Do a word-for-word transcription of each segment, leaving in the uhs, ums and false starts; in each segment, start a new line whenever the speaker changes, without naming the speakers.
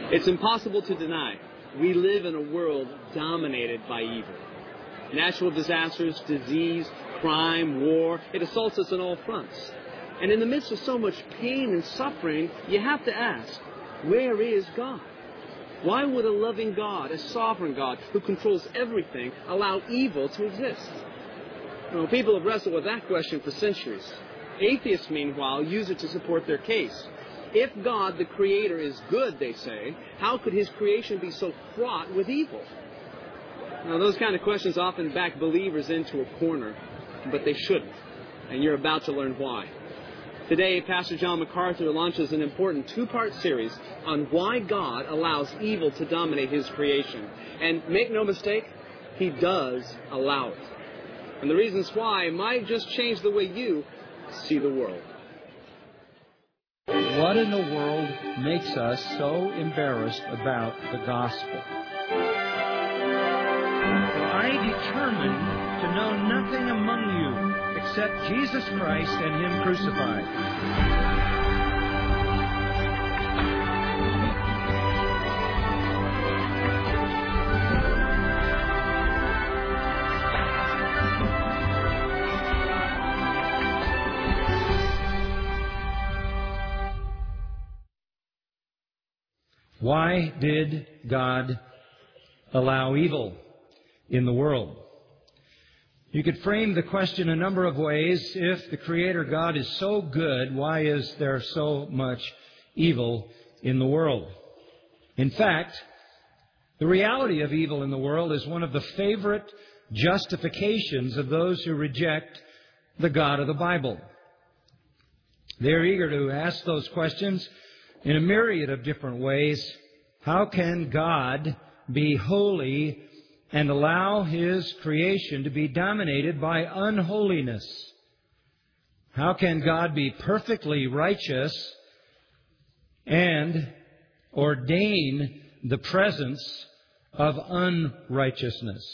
It's impossible to deny we live in a world dominated by evil. Natural disasters, disease, crime, war, it assaults us on all fronts. And in the midst of so much pain and suffering, you have to ask, where is God? Why would a loving God, a sovereign God who controls everything, allow evil to exist? Well, people have wrestled with that question for centuries. Atheists, meanwhile, use it to support their case. If God, the Creator, is good, they say, how could His creation be so fraught with evil? Now, those kind of questions often back believers into a corner, but they shouldn't. And you're about to learn why. Today, Pastor John MacArthur launches an important two-part series on why God allows evil to dominate His creation. And make no mistake, He does allow it. And the reasons why might just change the way you see the world.
What in the world makes us so embarrassed about the gospel? I determined to know nothing among you except Jesus Christ and Him crucified. Why did God allow evil in the world? You could frame the question a number of ways. If the Creator God is so good, why is there so much evil in the world? In fact, the reality of evil in the world is one of the favorite justifications of those who reject the God of the Bible. They're eager to ask those questions in a myriad of different ways. How can God be holy and allow His creation to be dominated by unholiness? How can God be perfectly righteous and ordain the presence of unrighteousness?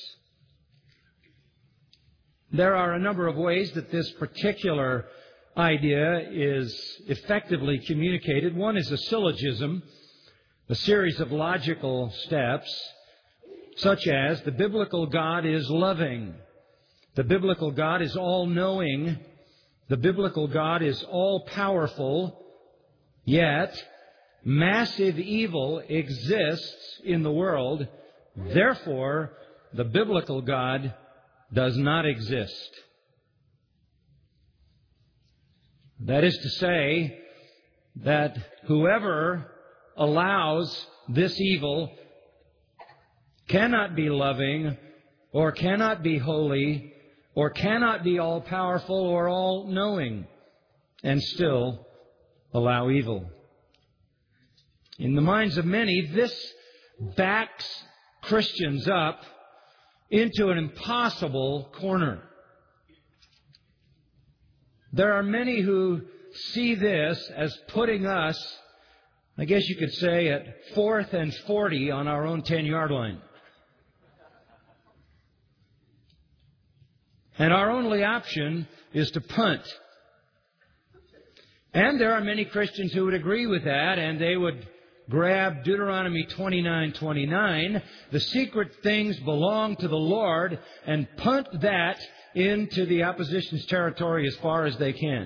There are a number of ways that this particular idea is effectively communicated. One is a syllogism, a series of logical steps, such as the biblical God is loving, the biblical God is all-knowing, the biblical God is all-powerful, yet massive evil exists in the world, therefore the biblical God does not exist. That is to say that whoever allows this evil cannot be loving or cannot be holy or cannot be all-powerful or all-knowing and still allow evil. In the minds of many, this backs Christians up into an impossible corner. There are many who see this as putting us, I guess you could say, at fourth and forty on our own ten-yard line. And our only option is to punt. And there are many Christians who would agree with that, and they would grab Deuteronomy twenty-nine twenty-nine, the secret things belong to the Lord, and punt that into the opposition's territory as far as they can.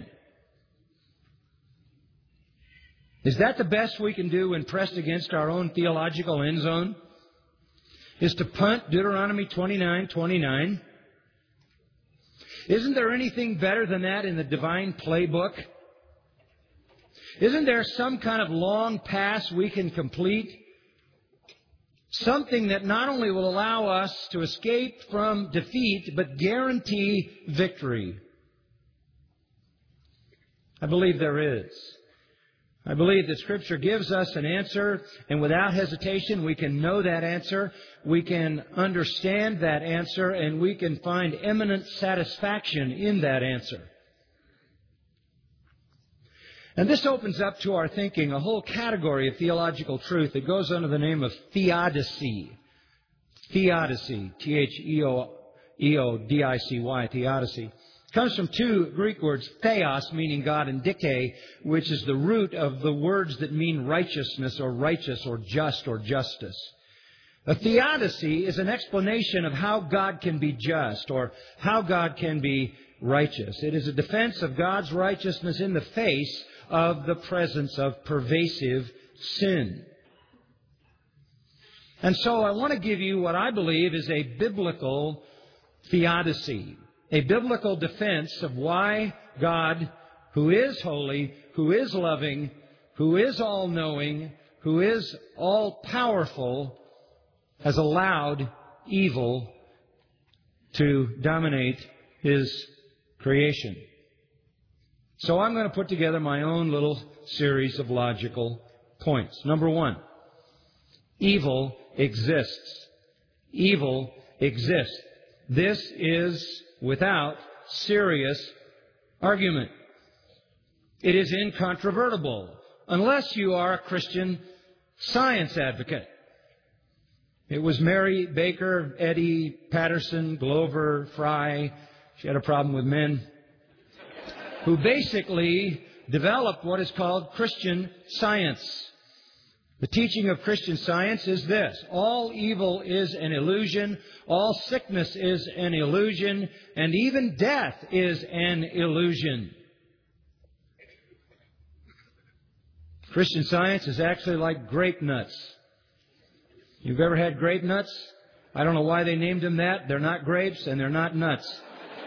Is that the best we can do when pressed against our own theological end zone? Is to punt Deuteronomy twenty-nine twenty-nine? Isn't there anything better than that in the divine playbook? Isn't there some kind of long pass we can complete? Something that not only will allow us to escape from defeat, but guarantee victory. I believe there is. I believe that Scripture gives us an answer, and without hesitation we can know that answer, we can understand that answer, and we can find eminent satisfaction in that answer. And this opens up to our thinking a whole category of theological truth that goes under the name of theodicy. Theodicy, T H E O D I C Y, theodicy. comes from two Greek words, theos, meaning God, and dike, which is the root of the words that mean righteousness or righteous or just or justice. A theodicy is an explanation of how God can be just or how God can be righteous. It is a defense of God's righteousness in the face of the presence of pervasive sin. And so I want to give you what I believe is a biblical theodicy, a biblical defense of why God, who is holy, who is loving, who is all-knowing, who is all-powerful, has allowed evil to dominate His creation. So I'm going to put together my own little series of logical points. Number one, evil exists. Evil exists. This is without serious argument. It is incontrovertible, unless you are a Christian science advocate. It was Mary Baker, Eddie Patterson, Glover, Fry, she had a problem with men, who basically developed what is called Christian Science. The teaching of Christian Science is this: all evil is an illusion, all sickness is an illusion, and even death is an illusion. Christian Science is actually like grape nuts. You've ever had grape nuts? I don't know why they named them that. They're not grapes and they're not nuts.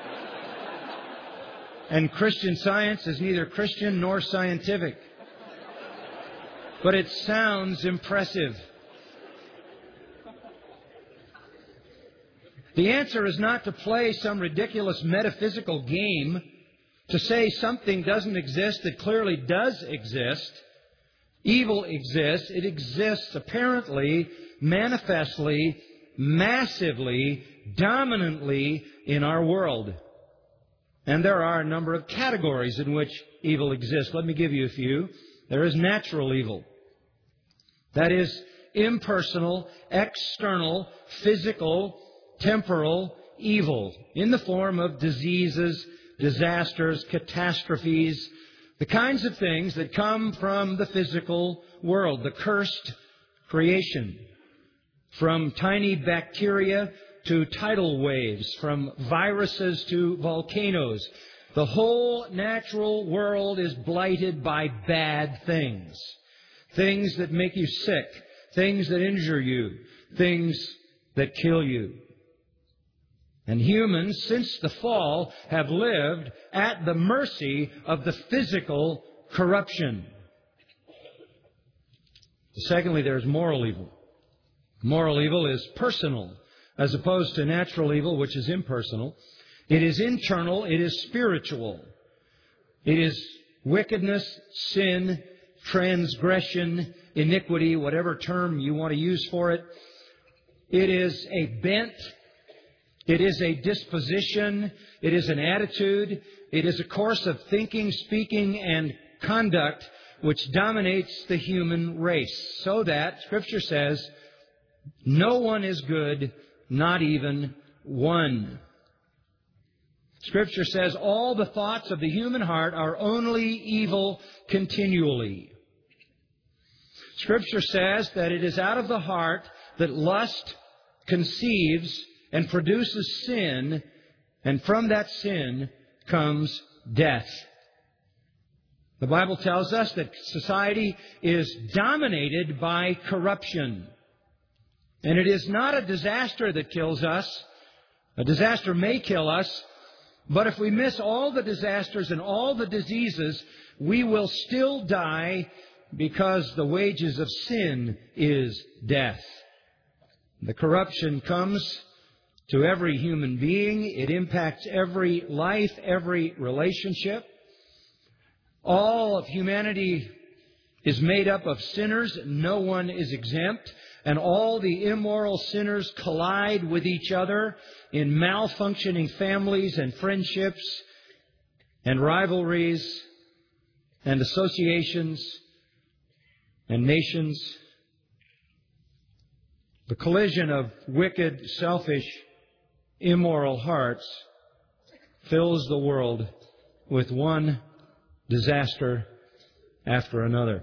And Christian Science is neither Christian nor scientific. But it sounds impressive. The answer is not to play some ridiculous metaphysical game, to say something doesn't exist that clearly does exist. Evil exists. It exists apparently, manifestly, massively, dominantly in our world. And there are a number of categories in which evil exists. Let me give you a few. There is natural evil. That is impersonal, external, physical, temporal evil in the form of diseases, disasters, catastrophes, the kinds of things that come from the physical world, the cursed creation, from tiny bacteria to tidal waves, from viruses to volcanoes. The whole natural world is blighted by bad things. Things that make you sick, things that injure you, things that kill you. And humans, since the fall, have lived at the mercy of the physical corruption. Secondly, there's moral evil. Moral evil is personal, as opposed to natural evil, which is impersonal. It is internal, it is spiritual. It is wickedness, sin, transgression, iniquity, whatever term you want to use for it. It is a bent. It is a disposition. It is an attitude. It is a course of thinking, speaking, and conduct which dominates the human race. So that, Scripture says, no one is good, not even one. Scripture says all the thoughts of the human heart are only evil continually. Scripture says that it is out of the heart that lust conceives and produces sin, and from that sin comes death. The Bible tells us that society is dominated by corruption. And it is not a disaster that kills us. A disaster may kill us, but if we miss all the disasters and all the diseases, we will still die, because the wages of sin is death. The corruption comes to every human being. It impacts every life, every relationship. All of humanity is made up of sinners. No one is exempt. And all the immoral sinners collide with each other in malfunctioning families and friendships and rivalries and associations and nations. The collision of wicked, selfish, immoral hearts fills the world with one disaster after another.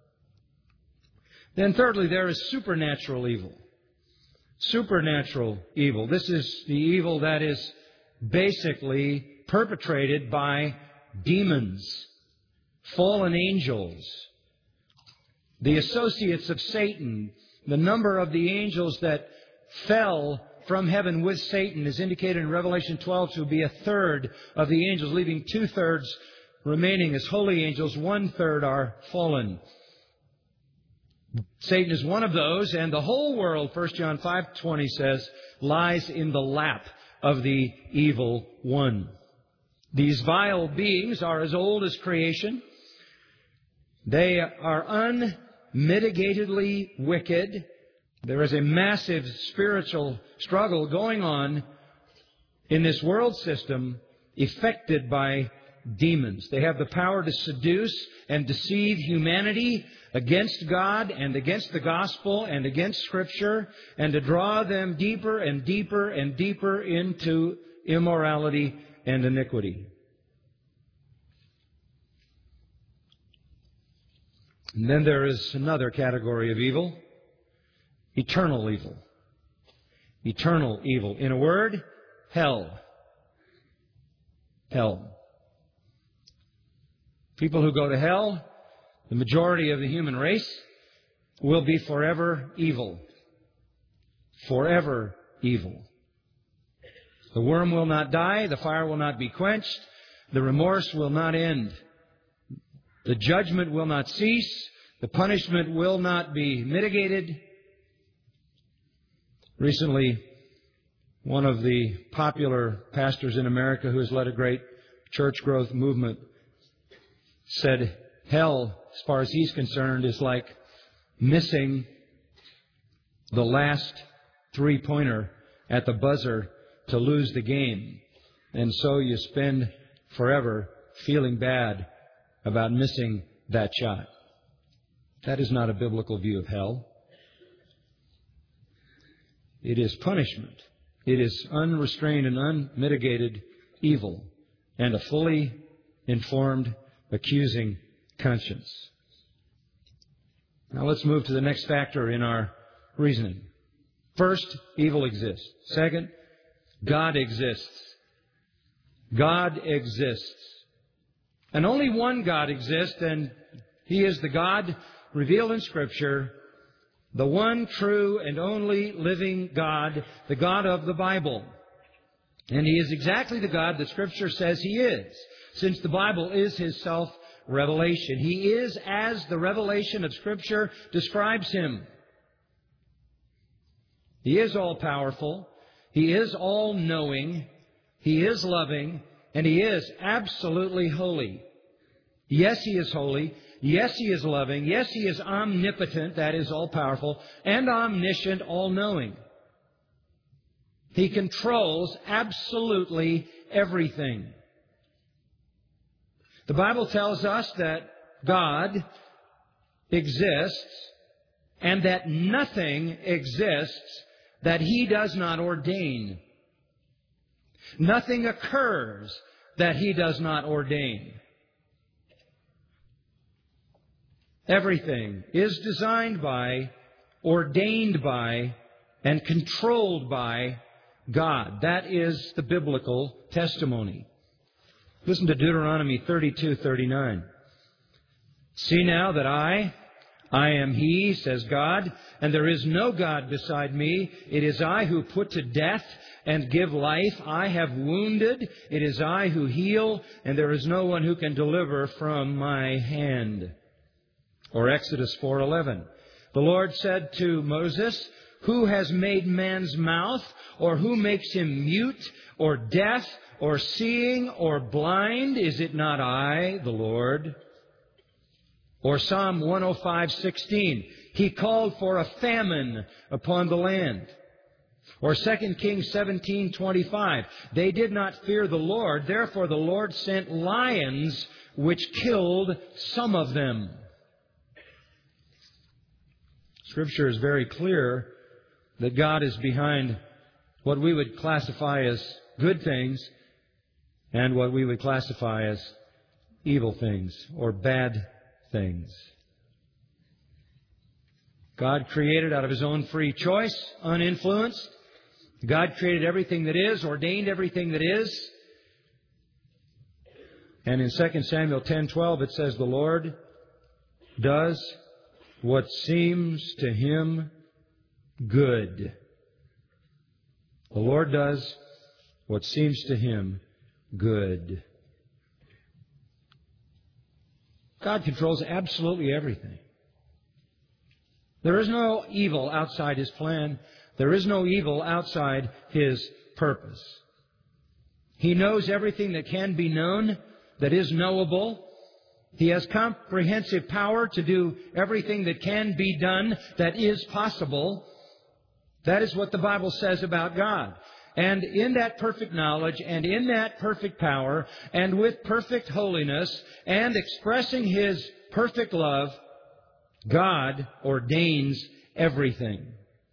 Then thirdly, there is supernatural evil. Supernatural evil. This is the evil that is basically perpetrated by demons, fallen angels, the associates of Satan. The number of the angels that fell from heaven with Satan is indicated in Revelation twelve to be a third of the angels, leaving two-thirds remaining as holy angels. One-third are fallen. Satan is one of those, and the whole world, First John five twenty says, lies in the lap of the evil one. These vile beings are as old as creation. They are unmitigatedly wicked. There is a massive spiritual struggle going on in this world system, effected by demons. They have the power to seduce and deceive humanity against God and against the gospel and against Scripture, and to draw them deeper and deeper and deeper into immorality and iniquity. And then there is another category of evil, eternal evil. Eternal evil. In a word, hell. Hell. People who go to hell, the majority of the human race, will be forever evil. Forever evil. The worm will not die. The fire will not be quenched. The remorse will not end. The judgment will not cease. The punishment will not be mitigated. Recently, one of the popular pastors in America who has led a great church growth movement said, hell, as far as he's concerned, is like missing the last three-pointer at the buzzer to lose the game. And so you spend forever feeling bad about missing that shot. That is not a biblical view of hell. It is punishment. It is unrestrained and unmitigated evil and a fully informed, accusing conscience. Now let's move to the next factor in our reasoning. First, evil exists. Second, God exists. God exists. And only one God exists, and He is the God revealed in Scripture, the one true and only living God, the God of the Bible. And He is exactly the God that Scripture says He is, since the Bible is His self-revelation. He is as the revelation of Scripture describes Him. He is all-powerful. He is all-knowing. He is loving. And He is absolutely holy. Yes, He is holy. Yes, He is loving. Yes, He is omnipotent, that is all-powerful, and omniscient, all-knowing. He controls absolutely everything. The Bible tells us that God exists and that nothing exists that He does not ordain. Nothing occurs that He does not ordain. Everything is designed by, ordained by, and controlled by God. That is the biblical testimony. Listen to Deuteronomy thirty-two thirty-nine. See now that I, I am He, says God, and there is no God beside me. It is I who put to death and give life. I have wounded. It is I who heal, and there is no one who can deliver from my hand. Or Exodus four eleven. The Lord said to Moses, who has made man's mouth, or who makes him mute, or deaf, or seeing, or blind? Is it not I, the Lord? Or Psalm one oh five sixteen. He called for a famine upon the land. Or Second Kings seventeen twenty-five. They did not fear the Lord, therefore the Lord sent lions which killed some of them. Scripture is very clear that God is behind what we would classify as good things and what we would classify as evil things or bad things. God created out of His own free choice, uninfluenced. God created everything that is, ordained everything that is. And in Second Samuel ten twelve it says, the Lord does what seems to Him good. The Lord does what seems to Him good. God controls absolutely everything. There is no evil outside His plan. There is no evil outside His purpose. He knows everything that can be known, that is knowable. He has comprehensive power to do everything that can be done, that is possible. That is what the Bible says about God. And in that perfect knowledge and in that perfect power and with perfect holiness and expressing His perfect love, God ordains everything.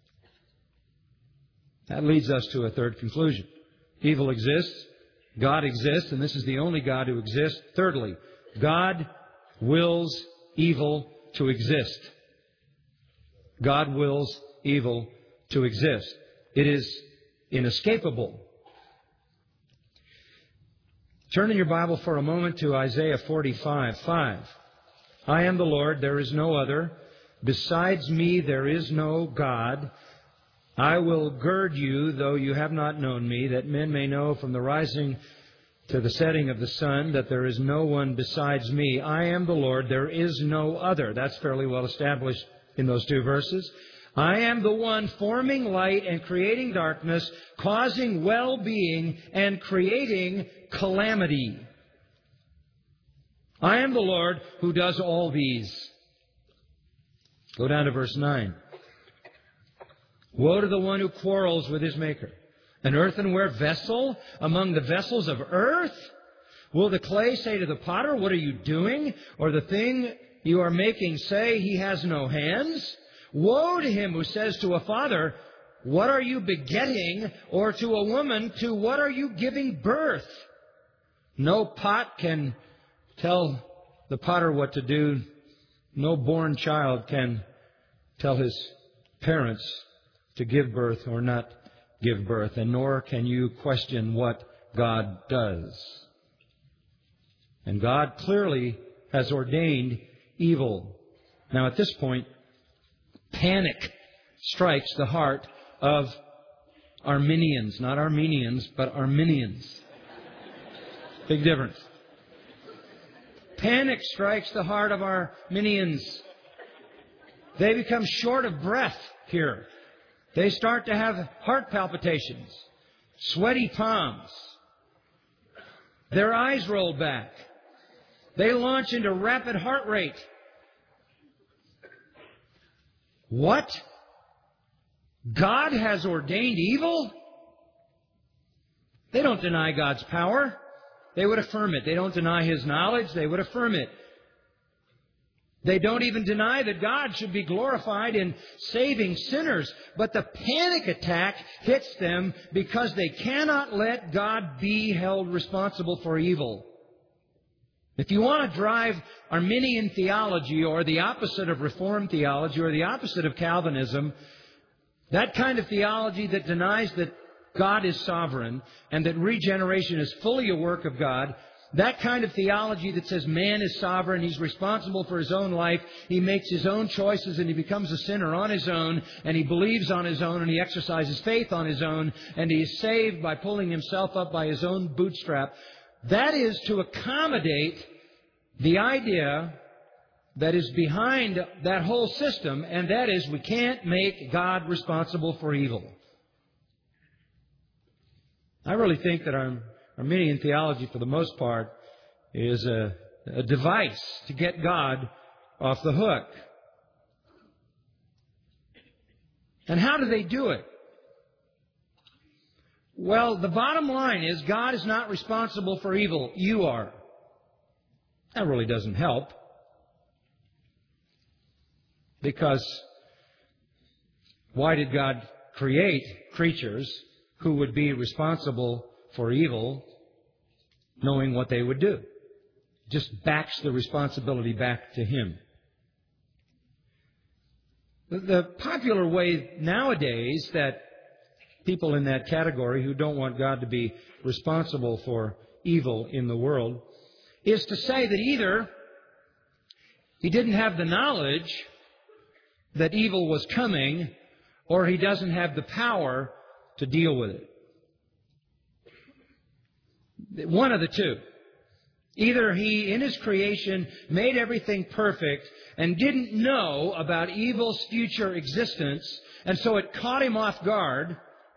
That leads us to a third conclusion. Evil exists. God exists, and this is the only God who exists. Thirdly, God wills evil to exist. God wills evil to exist. It is inescapable. Turn in your Bible for a moment to Isaiah forty-five five. I am the Lord, there is no other. Besides me, there is no God. I will gird you, though you have not known me, that men may know from the rising to the setting of the sun that there is no one besides me. I am the Lord, there is no other. That's fairly well established in those two verses. I am the one forming light and creating darkness, causing well-being and creating calamity. I am the Lord who does all these. Go down to verse nine. Woe to the one who quarrels with his Maker. An earthenware vessel among the vessels of earth? Will the clay say to the potter, what are you doing? Or the thing you are making say, he has no hands? Woe to him who says to a father, what are you begetting? Or to a woman, to what are you giving birth? No pot can tell the potter what to do. No born child can tell his parents to give birth or not give birth, and nor can you question what God does. And God clearly has ordained evil. Now at this point, panic strikes the heart of Arminians, not Armenians, but Arminians. Big difference. Panic strikes the heart of Arminians. They become short of breath here. They start to have heart palpitations, sweaty palms. Their eyes roll back. They launch into rapid heart rate. What? God has ordained evil? They don't deny God's power. They would affirm it. They don't deny His knowledge. They would affirm it. They don't even deny that God should be glorified in saving sinners. But the panic attack hits them because they cannot let God be held responsible for evil. If you want to drive Arminian theology or the opposite of Reformed theology or the opposite of Calvinism, that kind of theology that denies that God is sovereign and that regeneration is fully a work of God, that kind of theology that says man is sovereign, he's responsible for his own life, he makes his own choices and he becomes a sinner on his own, and he believes on his own and he exercises faith on his own, and he is saved by pulling himself up by his own bootstrap. That is to accommodate the idea that is behind that whole system, and that is we can't make God responsible for evil. I really think that our Arminian theology, for the most part, is a, a device to get God off the hook. And how do they do it? Well, the bottom line is God is not responsible for evil. You are. That really doesn't help. Because why did God create creatures who would be responsible for evil? knowing what they would do. Just backs the responsibility back to Him. The, the popular way nowadays that people in that category who don't want God to be responsible for evil in the world is to say that either He didn't have the knowledge that evil was coming, or He doesn't have the power to deal with it. One of the two. Either He, in His creation, made everything perfect and didn't know about evil's future existence, and so it caught Him off guard,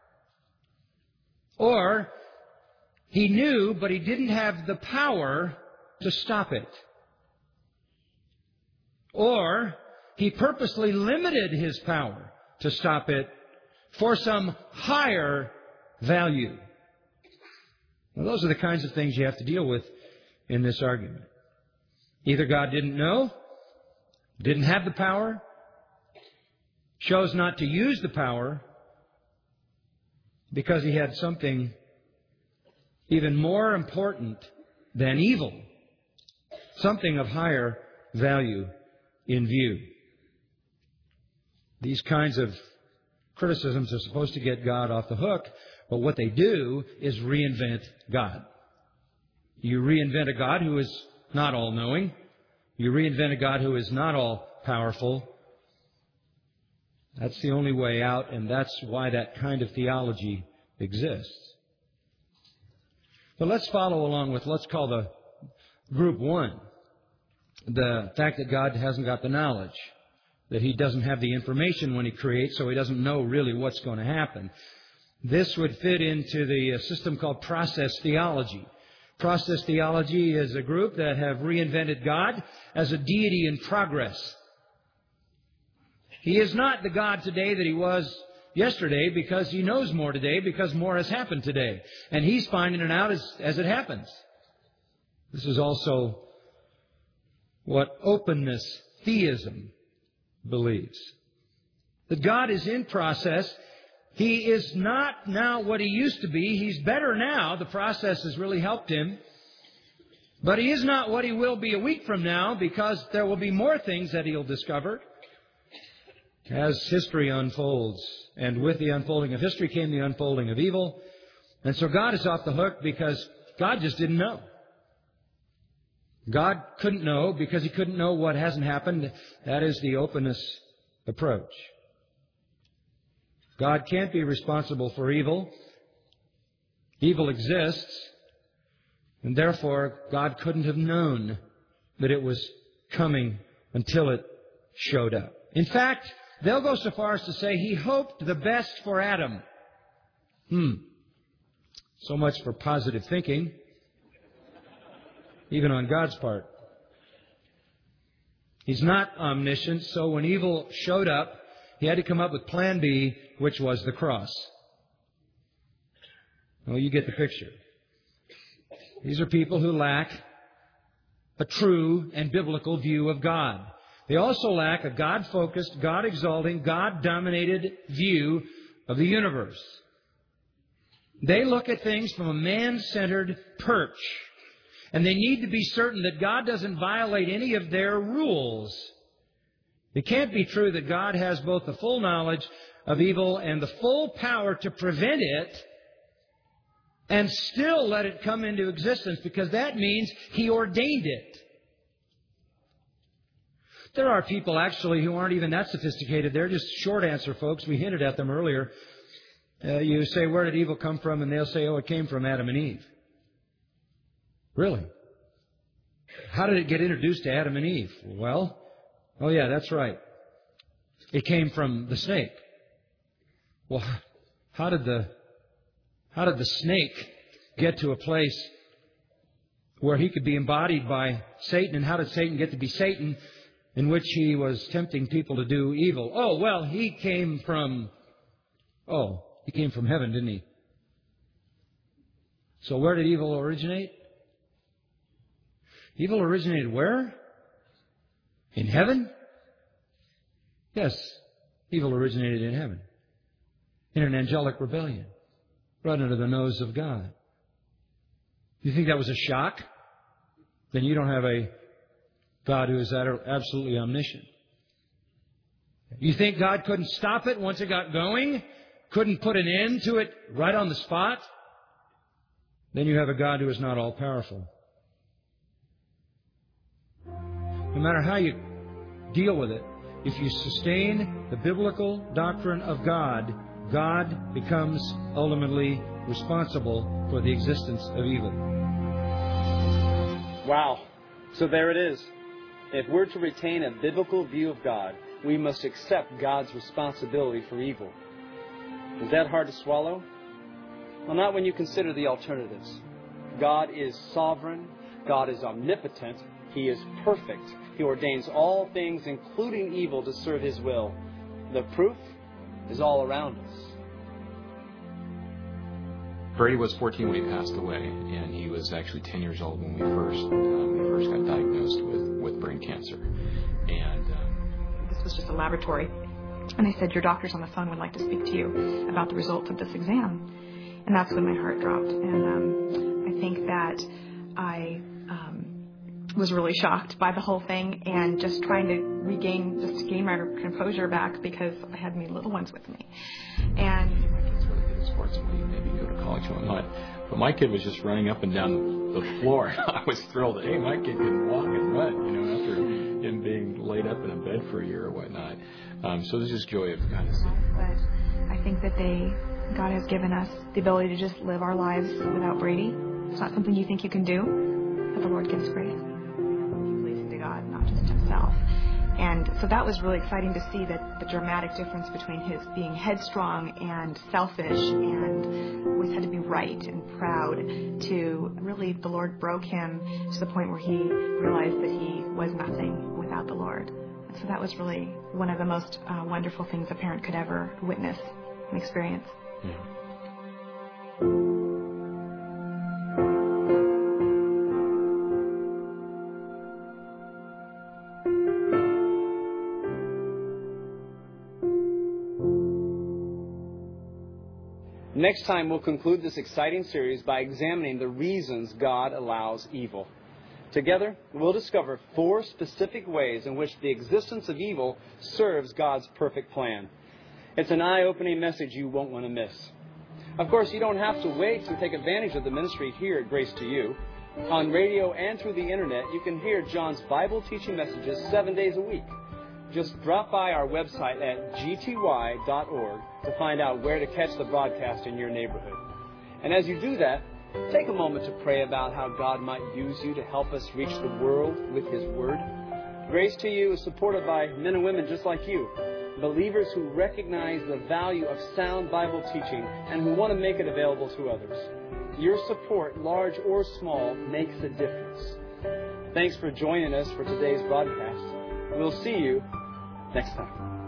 or He knew, but He didn't have the power to stop it. Or He purposely limited His power to stop it for some higher value. Well, those are the kinds of things you have to deal with in this argument. Either God didn't know, didn't have the power, chose not to use the power because He had something even more important than evil, something of higher value in view. These kinds of criticisms are supposed to get God off the hook, but what they do is reinvent God. You reinvent a God who is not all-knowing. You reinvent a God who is not all-powerful. That's the only way out, and that's why that kind of theology exists. But let's follow along with, let's call the group one, the fact that God hasn't got the knowledge, that He doesn't have the information when He creates, so He doesn't know really what's going to happen. This would fit into the system called process theology. Process theology is a group that have reinvented God as a deity in progress. He is not the God today that He was yesterday because He knows more today because more has happened today. And He's finding it out as, as it happens. This is also what openness theism believes. That God is in process. He is not now what He used to be. He's better now. The process has really helped Him. But He is not what He will be a week from now because there will be more things that He'll discover as history unfolds. And with the unfolding of history came the unfolding of evil. And so God is off the hook because God just didn't know. God couldn't know because He couldn't know what hasn't happened. That is the openness approach. God can't be responsible for evil. Evil exists, and therefore God couldn't have known that it was coming until it showed up. In fact, they'll go so far as to say He hoped the best for Adam. Hmm. So much for positive thinking, even on God's part. He's not omniscient, so when evil showed up, He had to come up with plan B, which was the cross. Well, you get the picture. These are people who lack a true and biblical view of God. They also lack a God-focused, God-exalting, God-dominated view of the universe. They look at things from a man-centered perch. And they need to be certain that God doesn't violate any of their rules. It can't be true that God has both the full knowledge of evil and the full power to prevent it and still let it come into existence, because that means He ordained it. There are people actually who aren't even that sophisticated. They're just short answer folks. We hinted at them earlier. Uh, you say, where did evil come from? And they'll say, oh, it came from Adam and Eve. Really? How did it get introduced to Adam and Eve? Well, oh yeah, that's right. It came from the snake. Well, how did the how did the snake get to a place where he could be embodied by Satan? And how did Satan get to be Satan, in which he was tempting people to do evil? Oh, well, he came from, oh, he came from heaven, didn't he? So where did evil originate? Evil originated where? In heaven? Yes, evil originated in heaven. In an angelic rebellion. Right under the nose of God. You think that was a shock? Then you don't have a God who is absolutely omniscient. You think God couldn't stop it once it got going? Couldn't put an end to it right on the spot? Then you have a God who is not all-powerful. No matter how you deal with it, if you sustain the biblical doctrine of God, God becomes ultimately responsible for the existence of evil.
Wow. So there it is. If we're to retain a biblical view of God, we must accept God's responsibility for evil. Is that hard to swallow? Well, not when you consider the alternatives. God is sovereign. God is omnipotent. He is perfect. He ordains all things, including evil, to serve His will. The proof is all around us.
Brady was fourteen when he passed away, and he was actually ten years old when we first um, we first got diagnosed with, with brain cancer. And um,
this was just a laboratory, and they said, your doctors on the phone would like to speak to you about the results of this exam. And that's when my heart dropped. And um, I think that I um, was really shocked by the whole thing, and just trying to regain, just to gain my composure back, because I had my little ones with me. And
it's really good at sports, and maybe go to college one night. But my kid was just running up and down the floor. I was thrilled. Hey, my kid can walk and run, you know, after him being laid up in a bed for a year or whatnot. Um, so there's just joy of kind of seeing.
But I think that they, God has given us the ability to just live our lives without Brady. It's not something you think you can do, but the Lord gives grace. He believes to God, not just himself. And so that was really exciting to see that the dramatic difference between his being headstrong and selfish and always had to be right and proud, to really the Lord broke him to the point where he realized that he was nothing without the Lord. And so that was really one of the most uh, wonderful things a parent could ever witness and experience.
Yeah.
Next time, we'll conclude this exciting series by examining the reasons God allows evil. Together, we'll discover four specific ways in which the existence of evil serves God's perfect plan. It's an eye-opening message you won't want to miss. Of course, you don't have to wait to take advantage of the ministry here at Grace to You. On radio and through the Internet, you can hear John's Bible teaching messages seven days a week. Just drop by our website at g t y dot org to find out where to catch the broadcast in your neighborhood. And as you do that, take a moment to pray about how God might use you to help us reach the world with His Word. Grace to You is supported by men and women just like you, believers who recognize the value of sound Bible teaching and who want to make it available to others. Your support, large or small, makes a difference. Thanks for joining us for today's broadcast. We'll see you next time.